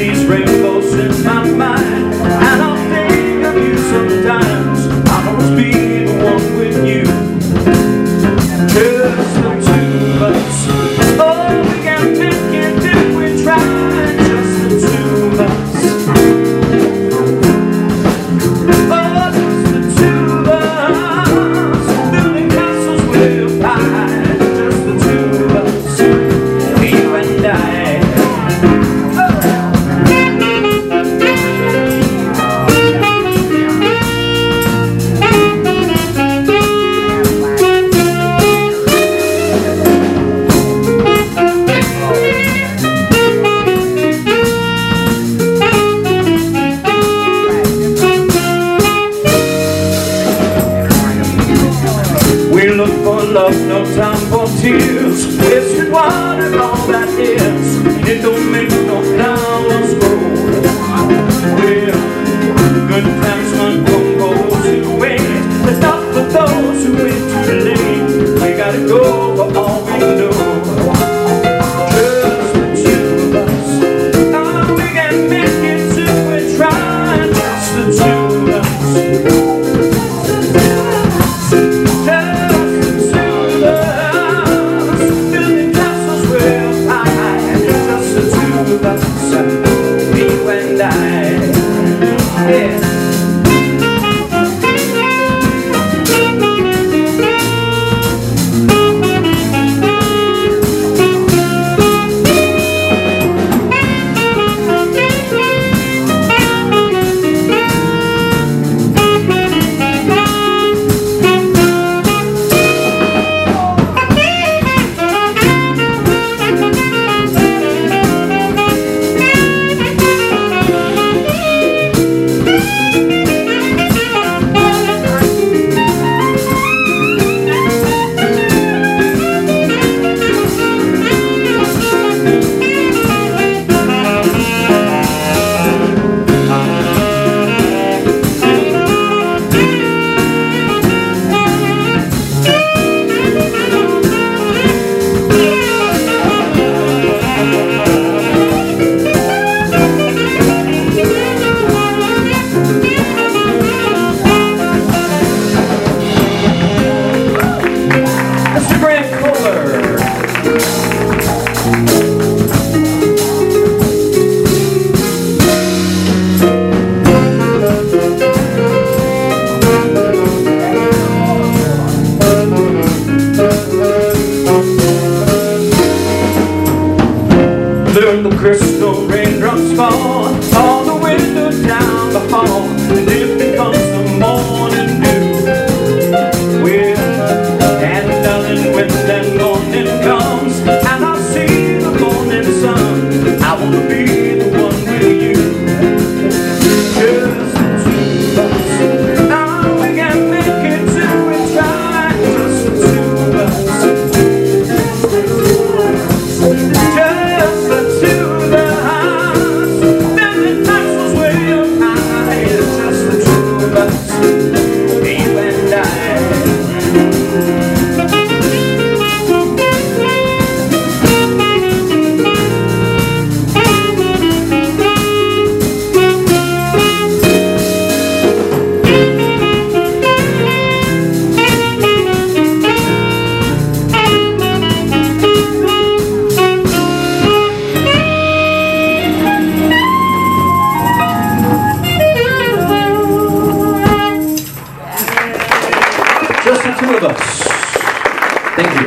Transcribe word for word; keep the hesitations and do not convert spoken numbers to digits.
these rainbows in my mind, and I'll think of you sometimes. I'll always be the one with you. Just the two of us. Oh, we can make it if we try. Just the two of us. Oh, just the two of us. Building castles way up high. Just the two of us. You and I. We look for love, no time for tears. Wasted water, all that is. It don't make no flowers grow. Well, good times come from those who wait, but not for those who wait too late. We gotta go for all we know. Just the two of us. Oh, we can make it till we try. Just the two of us. You and I, yeah. The crystal raindrops fall on the window down the hall, and it becomes the morning dew. Well, and darling, when that morning comes and I see the morning sun, I wanna be the one with you. Just the two of us. Now we can make it till we try. Just the two of us. Just the two. Just the two of us. Thank you.